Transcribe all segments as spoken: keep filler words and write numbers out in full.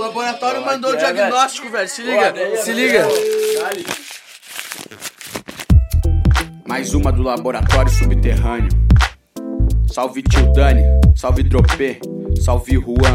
laboratório oh, mandou o diagnóstico, velho. Se liga, oh, se liga. Mais uma do laboratório subterrâneo. Salve tio Dani, salve Dropê, salve Juan.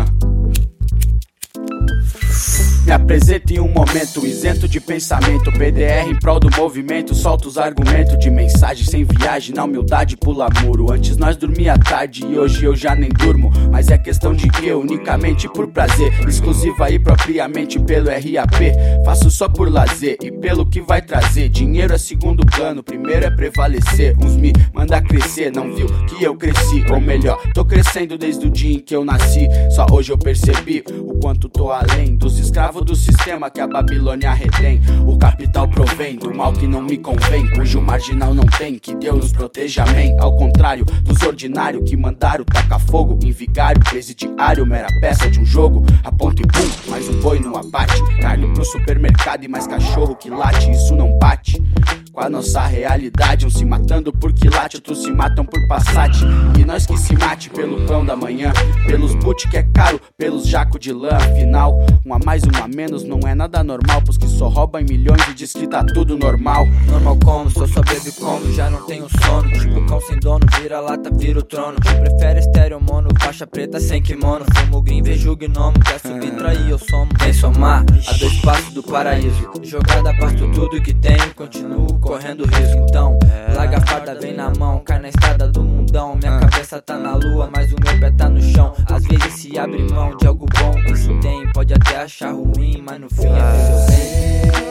Me apresento em um momento isento de pensamento, P D R em prol do movimento, solta os argumentos de mensagem sem viagem, na humildade pula muro. Antes nós dormia tarde e hoje eu já nem durmo, mas é questão de que unicamente por prazer, exclusiva e propriamente pelo R A P. Faço só por lazer e pelo que vai trazer, dinheiro é segundo plano, primeiro é prevalecer. Uns me manda crescer, não viu que eu cresci, ou melhor, tô crescendo desde o dia em que eu nasci. Só hoje eu percebi o quanto tô além dos escravos do sistema que a Babilônia retém. O capital provém do mal que não me convém, cujo marginal não tem, que Deus nos proteja, amém. Ao contrário dos ordinários que mandaram tacar fogo em vigário presidiário, mera peça de um jogo, a ponto e pum, mais um boi no abate. Carne pro supermercado e mais cachorro que late, isso não bate com a nossa realidade. Uns se matando por quilate, outros se matam por Passat. E nós que se mate pelo pão da manhã, pelos boot que é caro, pelos jaco de lã. Afinal, um a mais, um a menos não é nada normal, pois que só rouba em milhões e diz que tá tudo normal. Normal como, sou só bebe como, já não tenho sono. Tipo cão sem dono, vira lata, vira o trono. Que prefere estéreo mono, faixa preta sem kimono. Fumo green, vejo o gnomo, quer subir, trair, eu somo. Vem somar, a dois passos do paraíso. Jogada, parto tudo que tenho, continuo correndo risco. Então, larga a farda, vem na mão, cai na estrada do mundão. Minha cabeça tá na lua, mas o meu pé tá no chão. Às vezes se abre mão de algo bom, esse tem, pode até achar ruim, mas no fim é ver seu bem.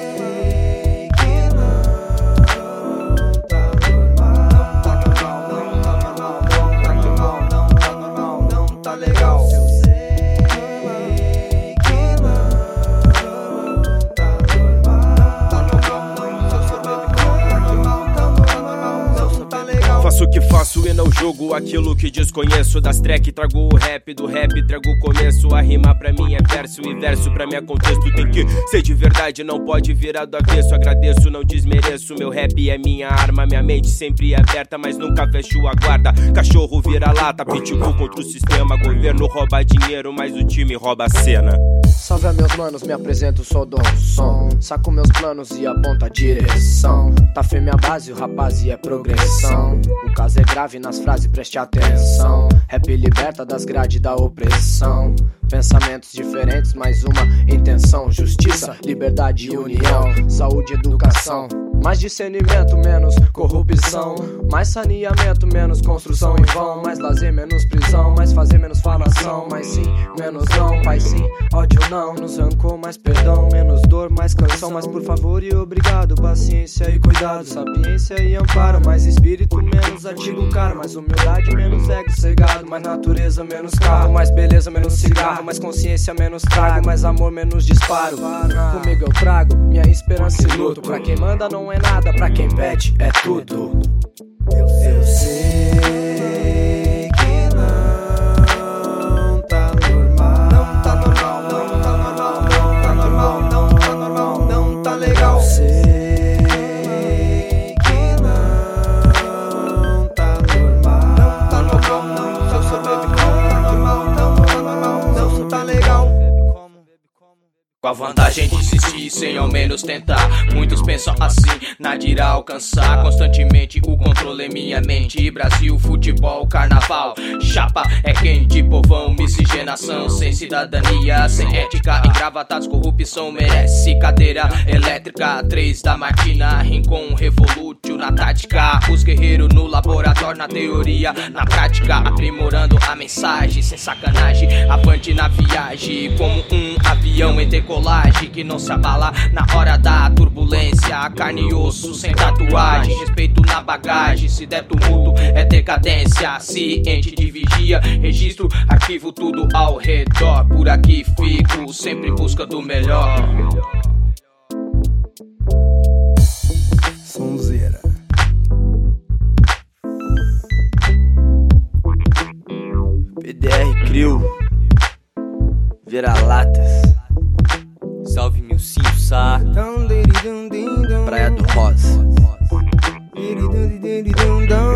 Faço o que faço e não julgo aquilo que desconheço. Das track trago o rap, do rap trago o começo. A rima pra mim é verso e verso pra mim é contexto. Tem que ser de verdade, não pode virar do avesso. Agradeço, não desmereço, meu rap é minha arma. Minha mente sempre é aberta, mas nunca fecho a guarda. Cachorro vira lata, pitbull contra o sistema. Governo rouba dinheiro, mas o time rouba a cena. Salve a meus manos, me apresento, sou dono do som. Saco meus planos e aponta a direção. Tá firme a base, o rapaz e é progressão. O caso é grave nas frases, preste atenção. Rap liberta das grades da opressão. Pensamentos diferentes, mais uma intenção. Justiça, liberdade e união. Saúde e educação. Mais discernimento, menos corrupção. Mais saneamento, menos construção em vão. Mais lazer, menos prisão. Mais fazer, menos falação. Mais sim, menos não. Pai sim, ódio não. Nos rancor, mais perdão. Menos dor, mais canção. Mais por favor e obrigado. Paciência e cuidado. Sapiência e amparo. Mais espírito, menos artigo caro. Mais humildade, menos ego cegado. Mais natureza, menos carro. Mais beleza, menos cigarro. Mais consciência, menos trago. Mais amor, menos disparo. Comigo eu trago minha esperança e luto. Pra quem manda não é nada, pra quem pede é tudo. Eu sei que não tá normal. Não tá normal, não tá normal, não tá normal, não tá normal, não tá legal. Eu sei que não tá normal. Não tá normal, não, se eu sou bebe como. Tá normal, não tá normal, não tá legal. Com a vantagem de insistir sem ao menos tentar. Muitos pensam assim, nada irá alcançar. Constantemente o controle é minha mente. Brasil, futebol, carnaval. Chapa é quente, povão, miscigenação. Sem cidadania, sem ética, engravatados, corrupção merece cadeira elétrica. Três da matina, Rincon, Revolúcio na tática. Os guerreiros no laboratório, na teoria, na prática. Aprimorando a mensagem, sem sacanagem. Avante na viagem, como um avião em decolagem que não se abala na hora da turbulência. Carne e osso sem tatuagem, respeito na bagagem. Se der tumulto é decadência. Ciente de vigia, registro, arquivo tudo ao redor. Por aqui fico, sempre em busca do melhor. Sonzeira. P D R Crew, vira-latas. Salve Milcinho Sá, Praia do Rosa.